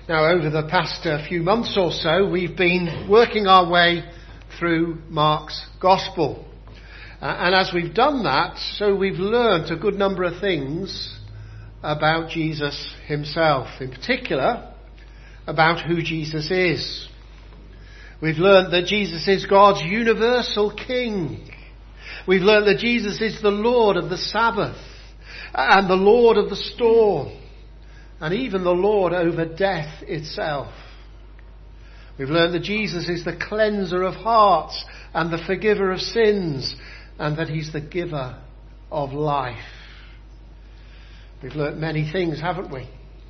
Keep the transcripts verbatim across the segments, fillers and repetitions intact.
Now, over the past uh, few months or so, we've been working our way through Mark's Gospel. Uh, and as we've done that, so we've learnt a good number of things about Jesus himself. In particular, about who Jesus is. We've learnt that Jesus is God's universal King. We've learnt that Jesus is the Lord of the Sabbath and the Lord of the storm. And even the Lord over death itself. We've learned that Jesus is the cleanser of hearts and the forgiver of sins, and that he's the giver of life. We've learned many things, haven't we?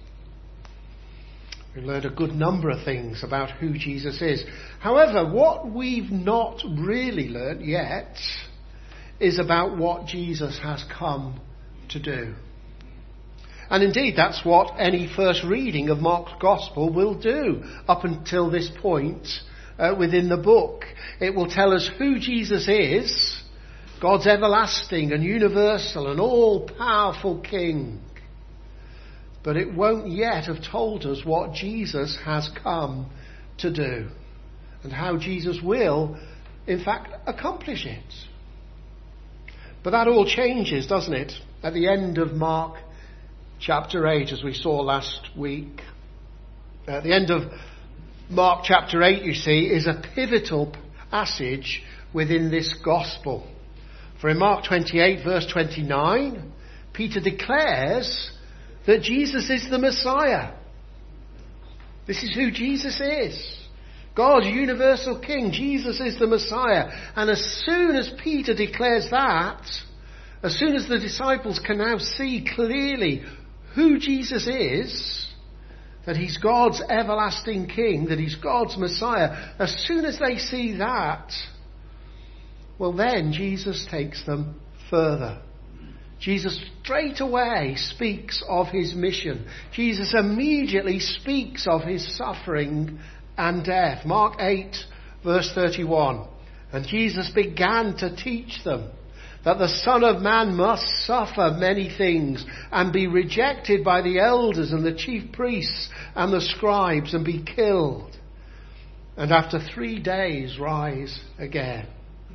We've learned a good number of things about who Jesus is. However, what we've not really learnt yet is about what Jesus has come to do. And indeed, that's what any first reading of Mark's Gospel will do up until this point uh, within the book. It will tell us who Jesus is, God's everlasting and universal and all-powerful King. But it won't yet have told us what Jesus has come to do and how Jesus will, in fact, accomplish it. But that all changes, doesn't it, at the end of Mark chapter eight, as we saw last week. At the end of Mark chapter eight, you see, is a pivotal passage within this gospel. For in Mark twenty-eight, verse twenty-nine, Peter declares that Jesus is the Messiah. This is who Jesus is. God's universal King. Jesus is the Messiah. And as soon as Peter declares that, as soon as the disciples can now see clearly who Jesus is, that he's God's everlasting King, that he's God's Messiah, as soon as they see that, well then Jesus takes them further. Jesus straight away speaks of his mission. Jesus immediately speaks of his suffering and death. Mark eight, verse thirty-one. And Jesus began to teach them that the Son of Man must suffer many things and be rejected by the elders and the chief priests and the scribes and be killed, and after three days rise again.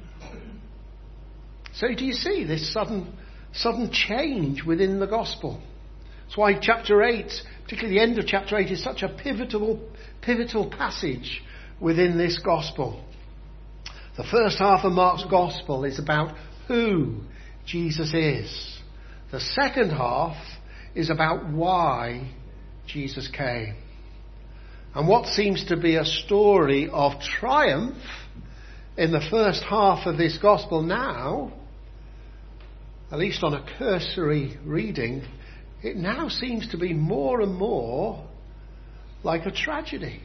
So do you see this sudden, sudden change within the gospel? That's why chapter eight, particularly the end of chapter eight, is such a pivotal, pivotal passage within this gospel. The first half of Mark's gospel is about who Jesus is. The second half is about why Jesus came. And what seems to be a story of triumph in the first half of this gospel now, at least on a cursory reading, it now seems to be more and more like a tragedy.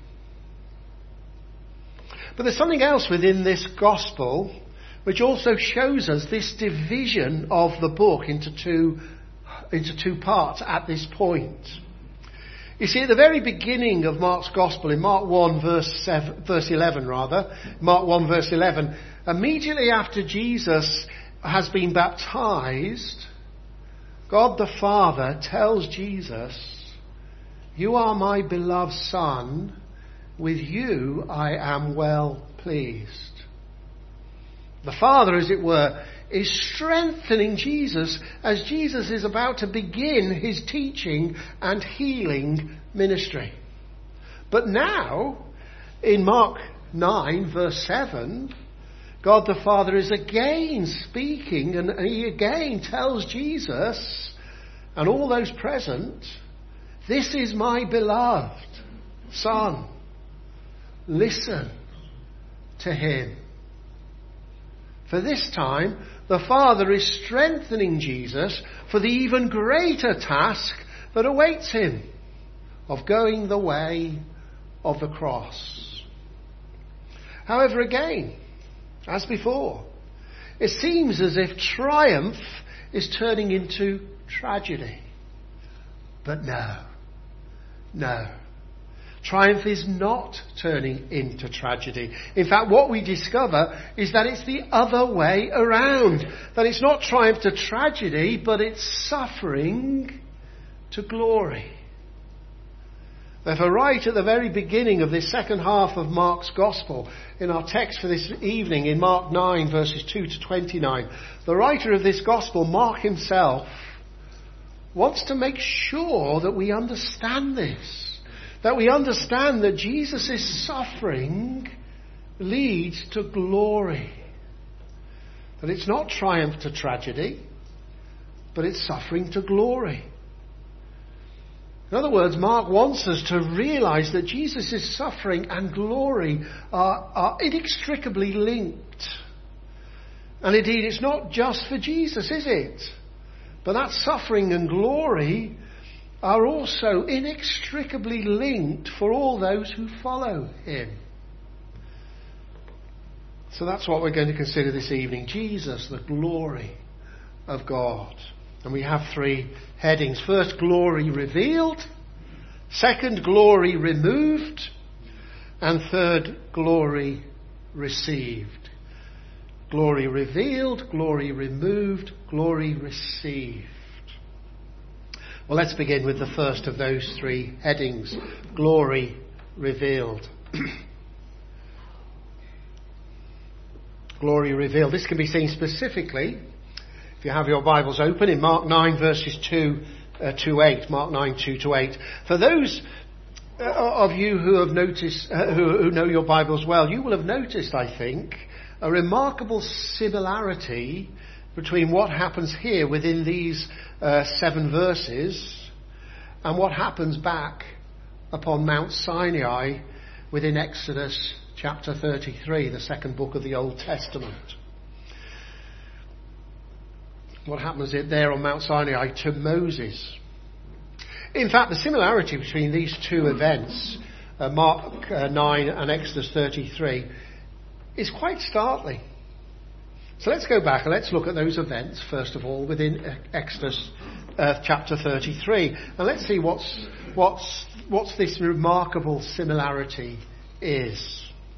But there's something else within this gospel which also shows us this division of the book into two, into two parts at this point. You see, at the very beginning of Mark's Gospel, in Mark one verse seven, verse eleven rather, Mark one verse eleven, immediately after Jesus has been baptized, God the Father tells Jesus, "You are my beloved Son, with you I am well pleased." The Father, as it were, is strengthening Jesus as Jesus is about to begin his teaching and healing ministry. But now, in Mark nine, verse seven, God the Father is again speaking, and he again tells Jesus and all those present, "This is my beloved Son. Listen to him." For this time, the Father is strengthening Jesus for the even greater task that awaits him of going the way of the cross. However, again, as before, it seems as if triumph is turning into tragedy. But no, no. Triumph is not turning into tragedy. In fact, what we discover is that it's the other way around. That it's not triumph to tragedy, but it's suffering to glory. Therefore, right at the very beginning of this second half of Mark's Gospel, in our text for this evening, in Mark nine, verses two to twenty-nine, the writer of this Gospel, Mark himself, wants to make sure that we understand this. That we understand that Jesus' suffering leads to glory. That it's not triumph to tragedy, but it's suffering to glory. In other words, Mark wants us to realize that Jesus' suffering and glory are, are inextricably linked. And indeed, it's not just for Jesus, is it? But that suffering and glory are also inextricably linked for all those who follow him. So that's what we're going to consider this evening. Jesus, the glory of God. And we have three headings. First, glory revealed. Second, glory removed. And third, glory received. Glory revealed, glory removed, glory received. Well, let's begin with the first of those three headings. Glory revealed. Glory revealed. This can be seen specifically, if you have your Bibles open, in Mark nine verses two uh, to eight. Mark nine, two to eight. For those uh, of you who have noticed, uh, who, who know your Bibles well, you will have noticed, I think, a remarkable similarity between what happens here within these uh, seven verses and what happens back upon Mount Sinai within Exodus chapter thirty-three, the second book of the Old Testament. What happens there on Mount Sinai to Moses? In fact, the similarity between these two events, uh, Mark uh, nine and Exodus thirty-three, is quite startling. So let's go back and let's look at those events, first of all, within Exodus uh, chapter thirty-three. And let's see what's, what's, what's this remarkable similarity is.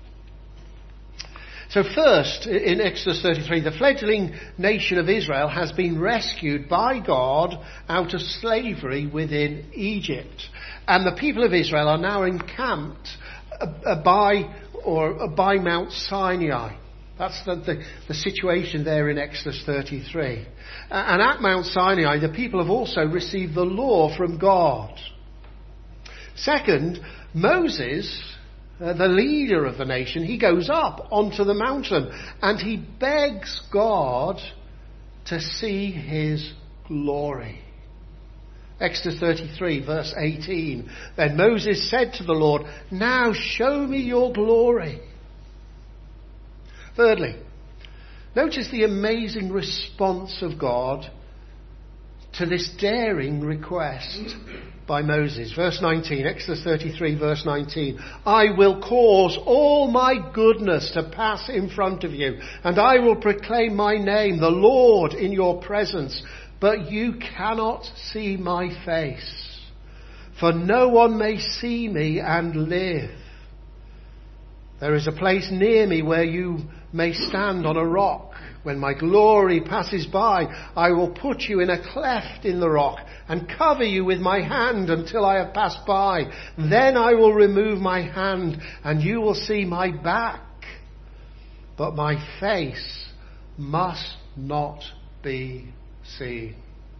So first, in Exodus thirty-three, the fledgling nation of Israel has been rescued by God out of slavery within Egypt. And the people of Israel are now encamped uh, by or by Mount Sinai. That's the, the, the situation there in Exodus thirty-three. And at Mount Sinai, the people have also received the law from God. Second, Moses, uh, the leader of the nation, he goes up onto the mountain and he begs God to see his glory. Exodus thirty-three, verse eighteen. Then Moses said to the Lord, "Now show me your glory." Thirdly, notice the amazing response of God to this daring request by Moses. Verse nineteen, Exodus thirty-three, verse nineteen. "I will cause all my goodness to pass in front of you, and I will proclaim my name, the Lord, in your presence. But you cannot see my face, for no one may see me and live. There is a place near me where you may stand on a rock. When my glory passes by, I will put you in a cleft in the rock and cover you with my hand until I have passed by. Then I will remove my hand and you will see my back. But my face must not be seen."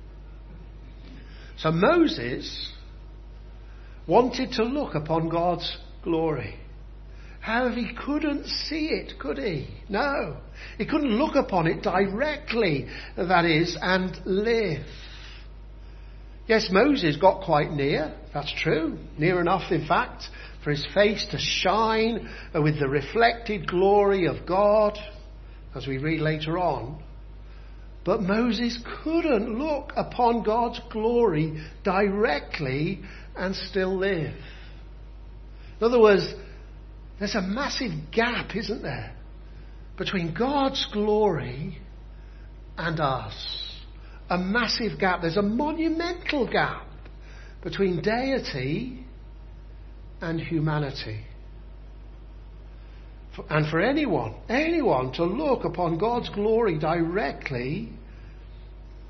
So Moses wanted to look upon God's glory. However, he couldn't see it, could he? No. He couldn't look upon it directly, that is, and live. Yes, Moses got quite near, that's true. Near enough, in fact, for his face to shine with the reflected glory of God, as we read later on. But Moses couldn't look upon God's glory directly and still live. In other words, there's a massive gap, isn't there, between God's glory and us. A massive gap. There's a monumental gap between deity and humanity. And for anyone, anyone to look upon God's glory directly,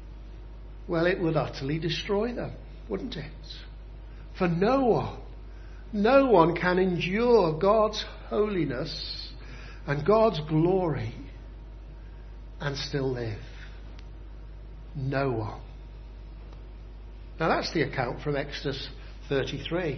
well, it would utterly destroy them, wouldn't it? For no one No one can endure God's holiness and God's glory and still live. No one. Now that's the account from Exodus thirty-three.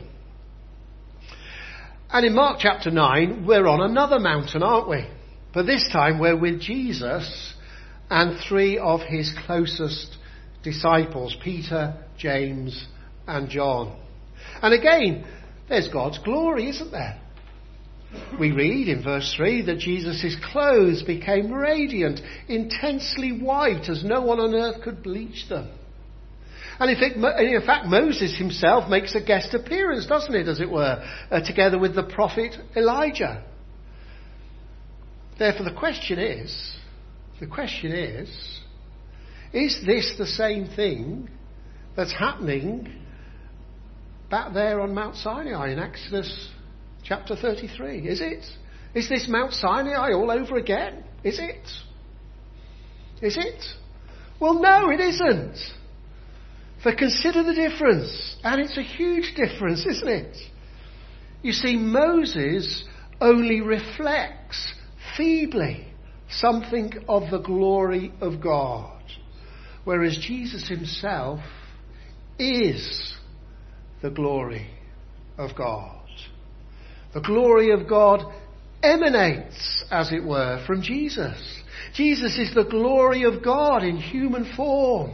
And in Mark chapter nine, we're on another mountain, aren't we? But this time we're with Jesus and three of his closest disciples, Peter, James and John. And again, there's God's glory, isn't there? We read in verse three that Jesus' clothes became radiant, intensely white, as no one on earth could bleach them. And in fact, in fact, Moses himself makes a guest appearance, doesn't it, as it were, uh, together with the prophet Elijah. Therefore, the question is, the question is, is this the same thing that's happening back there on Mount Sinai in Exodus chapter thirty-three? Is it? Is this Mount Sinai all over again? Is it? Is it? Well, no, it isn't. For consider the difference. And it's a huge difference, isn't it? You see, Moses only reflects feebly something of the glory of God, whereas Jesus himself is the glory of God. The glory of God emanates, as it were, from Jesus. Jesus is the glory of God in human form.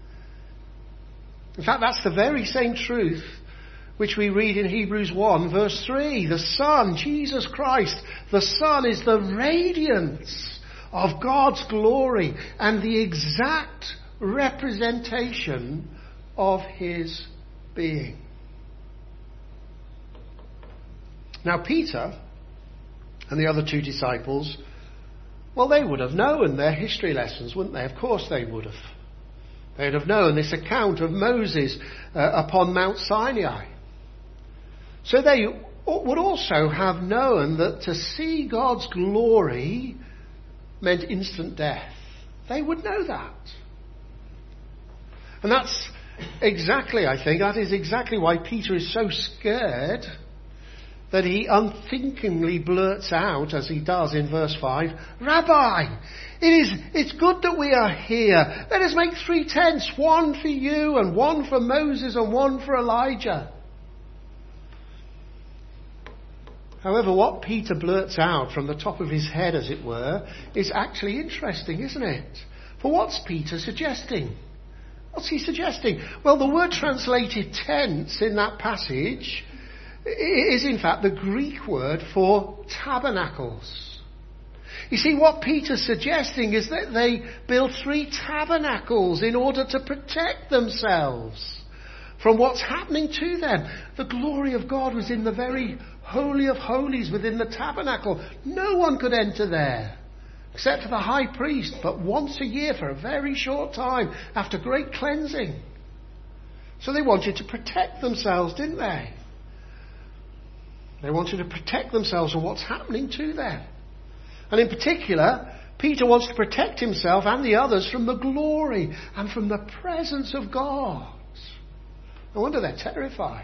In fact, that's the very same truth which we read in Hebrews one verse three. The Son, Jesus Christ, the Son is the radiance of God's glory and the exact representation of his being. Now Peter and the other two disciples, well, they would have known their history lessons, wouldn't they? Of course they would have. They'd have known this account of Moses uh, upon Mount Sinai. So they would also have known that to see God's glory meant instant death. They would know that. And that's exactly, I think, that is exactly why Peter is so scared that he unthinkingly blurts out, as he does in verse five, Rabbi, it is, it's good that we are here. Let us make three tents, one for you and one for Moses and one for Elijah. However, what Peter blurts out from the top of his head, as it were, is actually interesting, isn't it? For what's Peter suggesting? What's he suggesting? Well, the word translated tents in that passage is in fact the Greek word for tabernacles. You see, what Peter's suggesting is that they build three tabernacles in order to protect themselves from what's happening to them. The glory of God was in the very Holy of Holies within the tabernacle. No one could enter there except for the high priest, but once a year for a very short time after great cleansing. So they wanted to protect themselves, didn't they? They wanted to protect themselves from what's happening to them. And in particular, Peter wants to protect himself and the others from the glory and from the presence of God. No wonder they're terrified.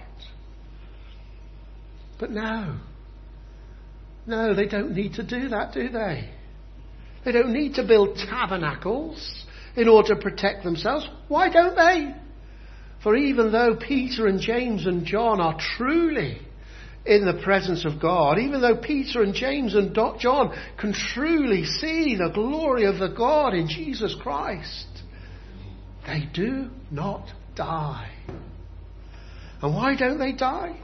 But no. No, they don't need to do that, do they? They don't need to build tabernacles in order to protect themselves. Why don't they? For even though Peter and James and John are truly in the presence of God, even though Peter and James and John can truly see the glory of the God in Jesus Christ, they do not die. And why don't they die?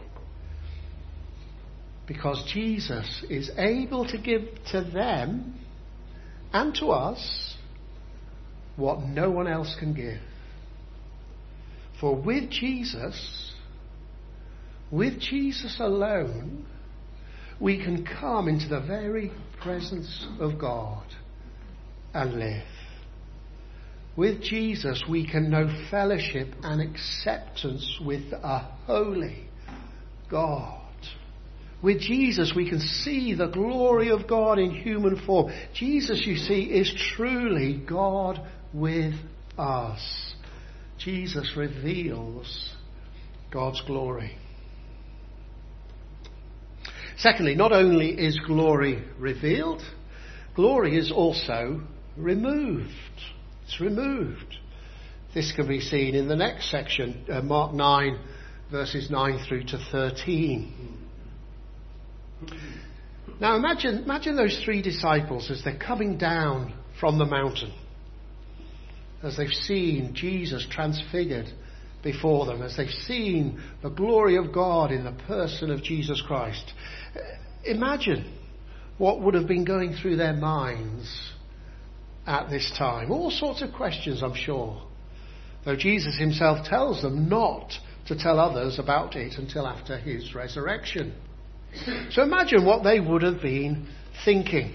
Because Jesus is able to give to them and to us what no one else can give. For with Jesus, with Jesus alone, we can come into the very presence of God and live. With Jesus, we can know fellowship and acceptance with a holy God. With Jesus, we can see the glory of God in human form. Jesus, you see, is truly God with us. Jesus reveals God's glory. Secondly, not only is glory revealed, glory is also removed. It's removed. This can be seen in the next section, uh, Mark nine, verses nine through to thirteen. Now imagine, imagine those three disciples as they're coming down from the mountain, as they've seen Jesus transfigured before them, as they've seen the glory of God in the person of Jesus Christ. Imagine what would have been going through their minds at this time. All sorts of questions, I'm sure. Though Jesus himself tells them not to tell others about it until after his resurrection. So imagine what they would have been thinking.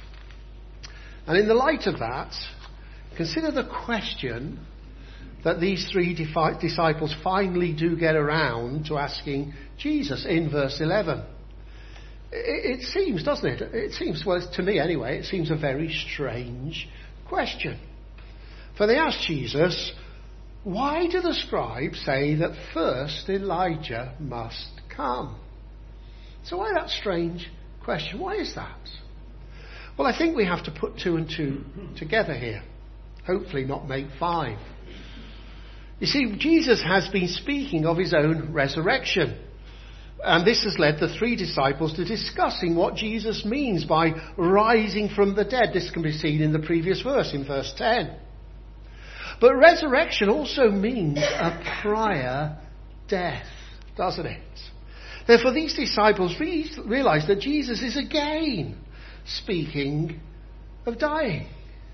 And in the light of that, consider the question that these three defi- disciples finally do get around to asking Jesus in verse eleven. It, it seems, doesn't it? It seems, well, to me anyway, it seems a very strange question. For they ask Jesus, why do the scribes say that first Elijah must come? So why that strange question? Why is that? Well, I think we have to put two and two together here. Hopefully not make five. You see, Jesus has been speaking of his own resurrection. And this has led the three disciples to discussing what Jesus means by rising from the dead. This can be seen in the previous verse, in verse ten. But resurrection also means a prior death, doesn't it? Therefore, these disciples re- realize that Jesus is again speaking of dying.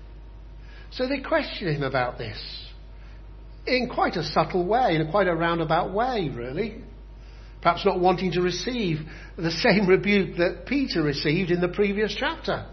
So they question him about this in quite a subtle way, in quite a roundabout way, really. Perhaps not wanting to receive the same rebuke that Peter received in the previous chapter.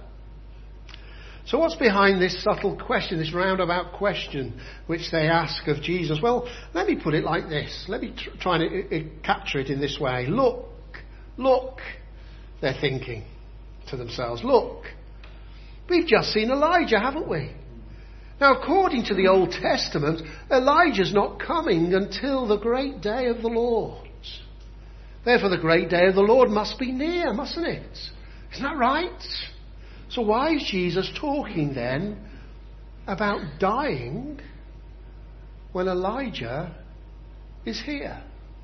So what's behind this subtle question, this roundabout question which they ask of Jesus? Well, let me put it like this. Let me tr- try and uh, capture it in this way. Look, look, they're thinking to themselves. Look, we've just seen Elijah, haven't we? Now, according to the Old Testament, Elijah's not coming until the great day of the Lord. Therefore, the great day of the Lord must be near, mustn't it? Isn't that right? So why is Jesus talking then about dying when Elijah is here?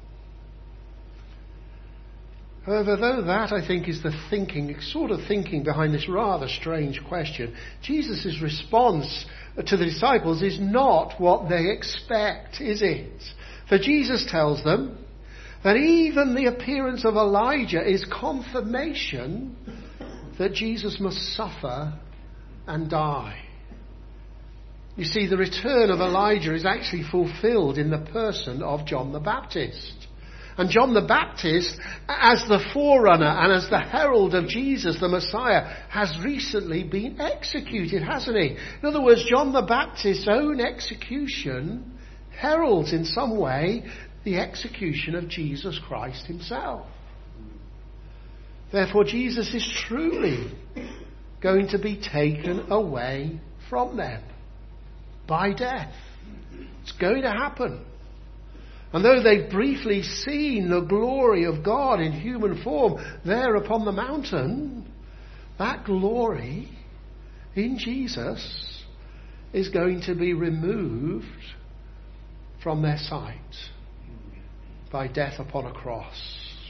However, though that, I think, is the thinking, sort of thinking behind this rather strange question, Jesus' response to the disciples is not what they expect, is it? For Jesus tells them that even the appearance of Elijah is confirmation that Jesus must suffer and die. You see, the return of Elijah is actually fulfilled in the person of John the Baptist. And John the Baptist, as the forerunner and as the herald of Jesus, the Messiah, has recently been executed, hasn't he? In other words, John the Baptist's own execution heralds in some way the execution of Jesus Christ himself. Therefore, Jesus is truly going to be taken away from them by death. It's going to happen. And though they've briefly seen the glory of God in human form there upon the mountain, that glory in Jesus is going to be removed from their sight by death upon a cross.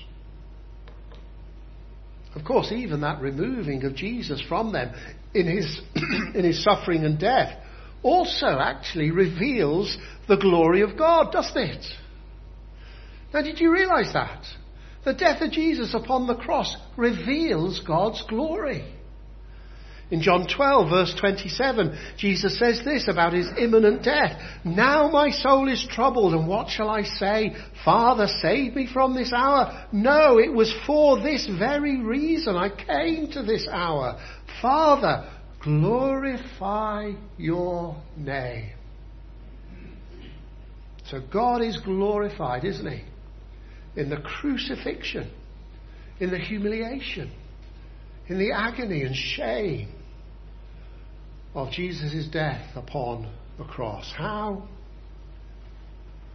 Of course, even that removing of Jesus from them in his in his suffering and death also actually reveals the glory of God, doesn't it? Now, did you realise that? The death of Jesus upon the cross reveals God's glory. In John twelve, verse twenty-seven, Jesus says this about his imminent death. Now my soul is troubled, and what shall I say? Father, save me from this hour. No, it was for this very reason I came to this hour. Father, glorify your name. So God is glorified, isn't he? In the crucifixion, in the humiliation, in the agony and shame of Jesus' death upon the cross. How?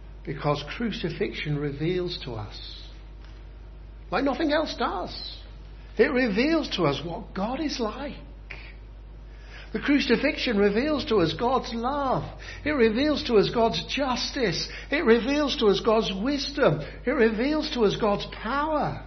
Because crucifixion reveals to us, like nothing else does, It reveals to us what God is like. The crucifixion reveals to us God's love. It reveals to us God's justice. It reveals to us God's wisdom. It reveals to us God's power.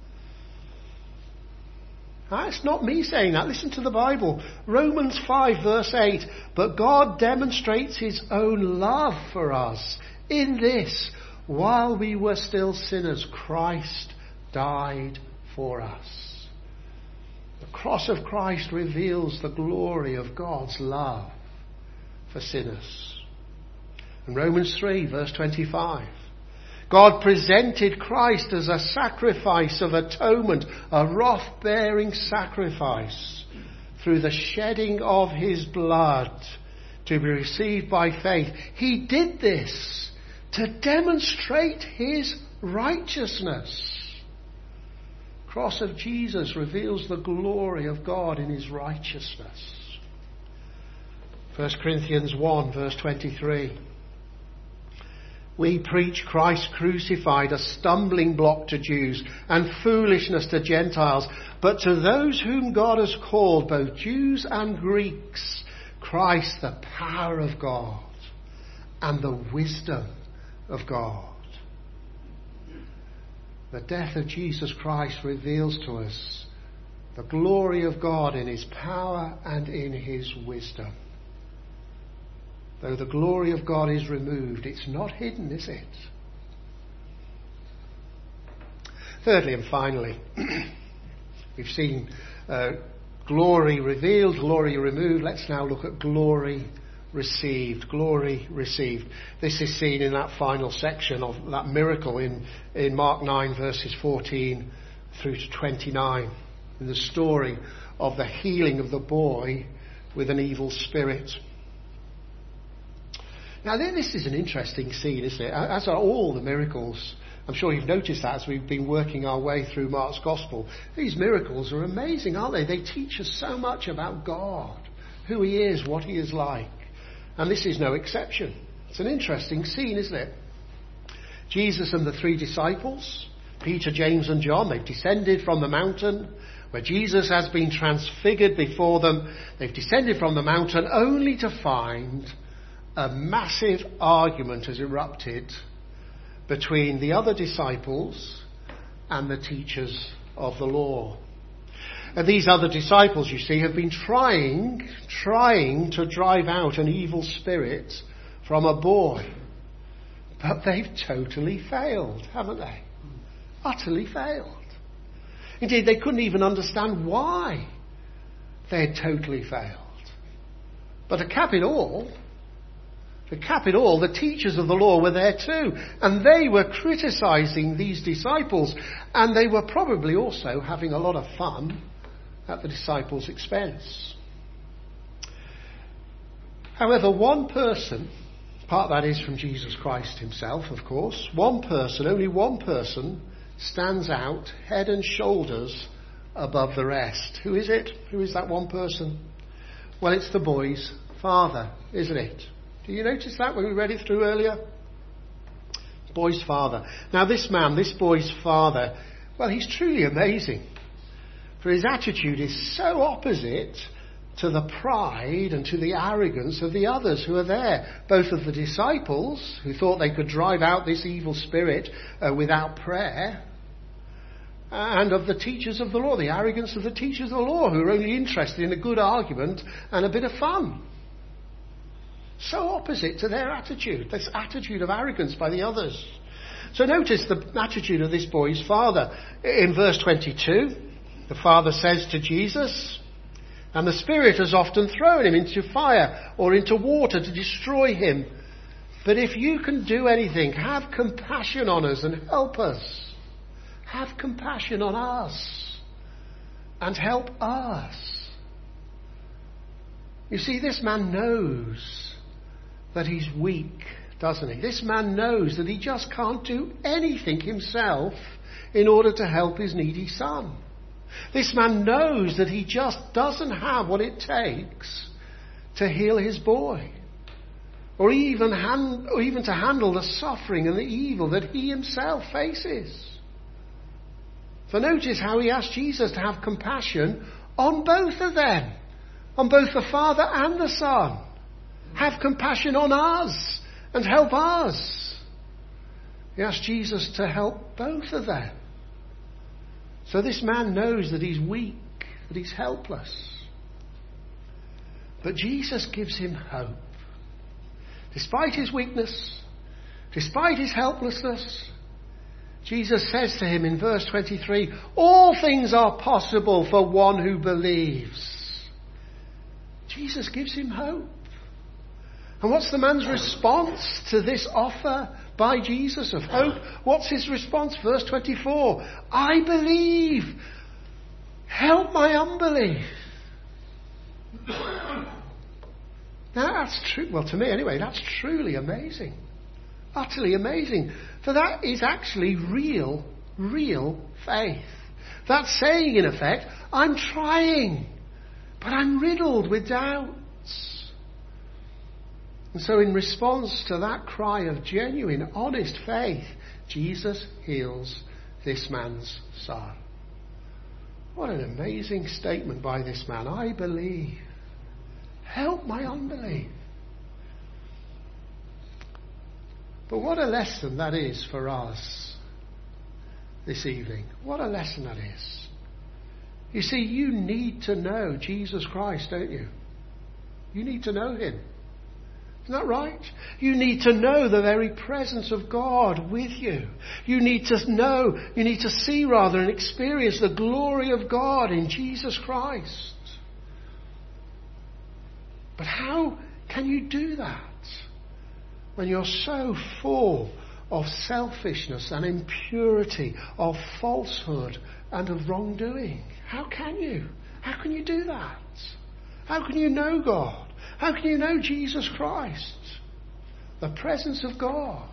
That's not me saying that. Listen to the Bible. Romans five verse eight. But God demonstrates his own love for us in this: while we were still sinners, Christ died for us. The cross of Christ reveals the glory of God's love for sinners. In Romans three verse twenty-five. God presented Christ as a sacrifice of atonement, a wrath-bearing sacrifice, through the shedding of his blood to be received by faith. He did this to demonstrate his righteousness. The cross of Jesus reveals the glory of God in his righteousness. First Corinthians one verse twenty-three. We preach Christ crucified, a stumbling block to Jews and foolishness to Gentiles. But to those whom God has called, both Jews and Greeks, Christ the power of God and the wisdom of God. The death of Jesus Christ reveals to us the glory of God in his power and in his wisdom. Though the glory of God is removed, it's not hidden, is it? Thirdly and finally, we've seen uh, glory revealed, glory removed. Let's now look at glory received. Glory received. This is seen in that final section of that miracle in, in Mark nine verses fourteen through to twenty-nine. In the story of the healing of the boy with an evil spirit. Now, this is an interesting scene, isn't it? As are all the miracles. I'm sure you've noticed that as we've been working our way through Mark's Gospel. These miracles are amazing, aren't they? They teach us so much about God, who he is, what he is like. And this is no exception. It's an interesting scene, isn't it? Jesus and the three disciples, Peter, James and John, they've descended from the mountain where Jesus has been transfigured before them. They've descended from the mountain only to find a massive argument has erupted between the other disciples and the teachers of the law. And these other disciples, you see, have been trying, trying to drive out an evil spirit from a boy. But they've totally failed, haven't they? Utterly failed. Indeed, they couldn't even understand why they had totally failed. But to cap it all, To cap it all, the teachers of the law were there too, and they were criticising these disciples, and they were probably also having a lot of fun at the disciples' expense. However, one person, part of that is from Jesus Christ himself, of course, one person, only one person, stands out head and shoulders above the rest. Who is it? Who is that one person? Well, it's the boy's father, isn't it? Do you notice that when we read it through earlier? Boy's father. Now this man, this boy's father, well, he's truly amazing. For his attitude is so opposite to the pride and to the arrogance of the others who are there. Both of the disciples, who thought they could drive out this evil spirit uh, without prayer, and of the teachers of the law, the arrogance of the teachers of the law, who are only interested in a good argument and a bit of fun. So opposite to their attitude, this attitude of arrogance by the others. So notice the attitude of this boy's father. In verse twenty-two, the father says to Jesus, and the Spirit has often thrown him into fire or into water to destroy him. But if you can do anything, have compassion on us and help us. Have compassion on us and help us. You see, this man knows that he's weak, doesn't he? This man knows that he just can't do anything himself in order to help his needy son. This man knows that he just doesn't have what it takes to heal his boy, or even, hand, or even to handle the suffering and the evil that he himself faces. For notice how he asked Jesus to have compassion on both of them, on both the Father and the Son. Have compassion on us and help us. He asked Jesus to help both of them. So this man knows that he's weak, that he's helpless. But Jesus gives him hope. Despite his weakness, despite his helplessness, Jesus says to him in verse twenty-three, all things are possible for one who believes. Jesus gives him hope. And what's the man's response to this offer by Jesus of hope? What's his response? Verse twenty-four, I believe. Help my unbelief. Now that's true. Well, to me anyway, that's truly amazing. Utterly amazing. For that is actually real, real faith. That's saying, in effect, I'm trying, but I'm riddled with doubts. And so in response to that cry of genuine, honest faith, Jesus heals this man's son. What an amazing statement by this man. I believe. Help my unbelief. But what a lesson that is for us this evening. What a lesson that is. You see, you need to know Jesus Christ, don't you? You need to know him. Isn't that right? You need to know the very presence of God with you. You need to know, you need to see rather and experience the glory of God in Jesus Christ. But how can you do that when you're so full of selfishness and impurity, of falsehood and of wrongdoing? How can you? How can you do that? How can you know God? How can you know Jesus Christ? The presence of God.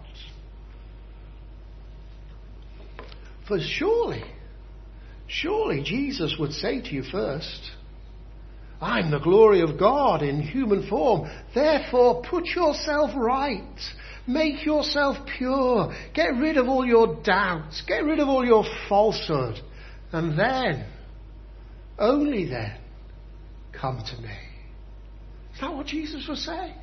For surely, surely Jesus would say to you first, I'm the glory of God in human form. Therefore, put yourself right. Make yourself pure. Get rid of all your doubts. Get rid of all your falsehood. And then, only then, come to me. Is that what Jesus was saying?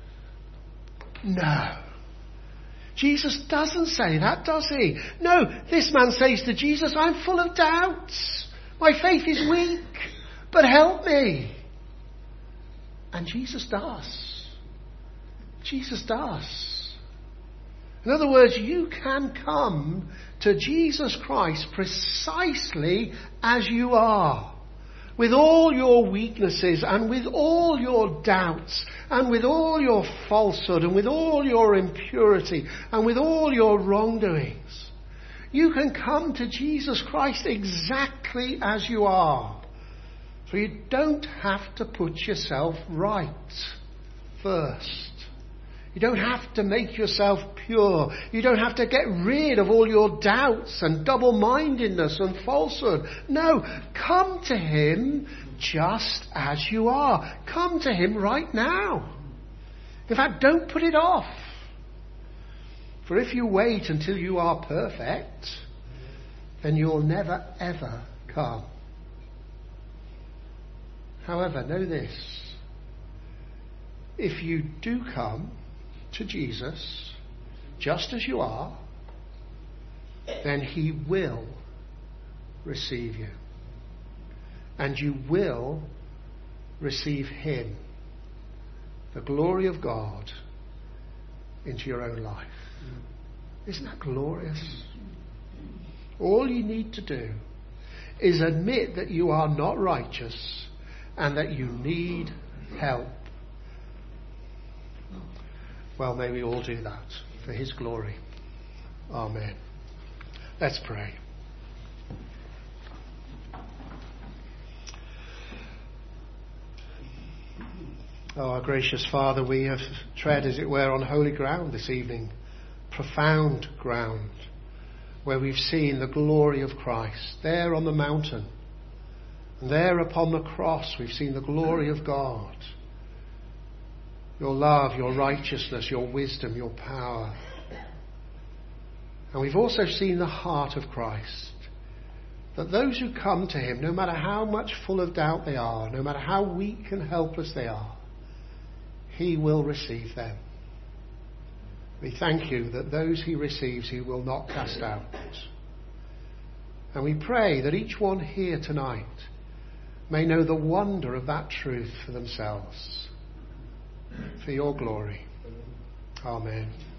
No. Jesus doesn't say that, does he? No, this man says to Jesus, I'm full of doubts. My faith is weak. But help me. And Jesus does. Jesus does. In other words, you can come to Jesus Christ precisely as you are. With all your weaknesses and with all your doubts and with all your falsehood and with all your impurity and with all your wrongdoings. You can come to Jesus Christ exactly as you are. So you don't have to put yourself right first. You don't have to make yourself pure. You don't have to get rid of all your doubts and double-mindedness and falsehood. No, come to him just as you are. Come to him right now. In fact, don't put it off. For if you wait until you are perfect, then you'll never ever come. However, know this. If you do come to Jesus just as you are, then he will receive you. And you will receive him, the glory of God, into your own life. Isn't that glorious? All you need to do is admit that you are not righteous and that you need help. Well, may we all do that for his glory. Amen. Let's pray. Oh, our gracious Father, we have tread, as it were, on holy ground this evening, profound ground, where we've seen the glory of Christ there on the mountain. And there upon the cross we've seen the glory of God. Your love, your righteousness, your wisdom, your power. And we've also seen the heart of Christ, that those who come to him, no matter how much full of doubt they are, no matter how weak and helpless they are, he will receive them. We thank you that those he receives he will not cast out. And we pray that each one here tonight may know the wonder of that truth for themselves. For your glory. Amen.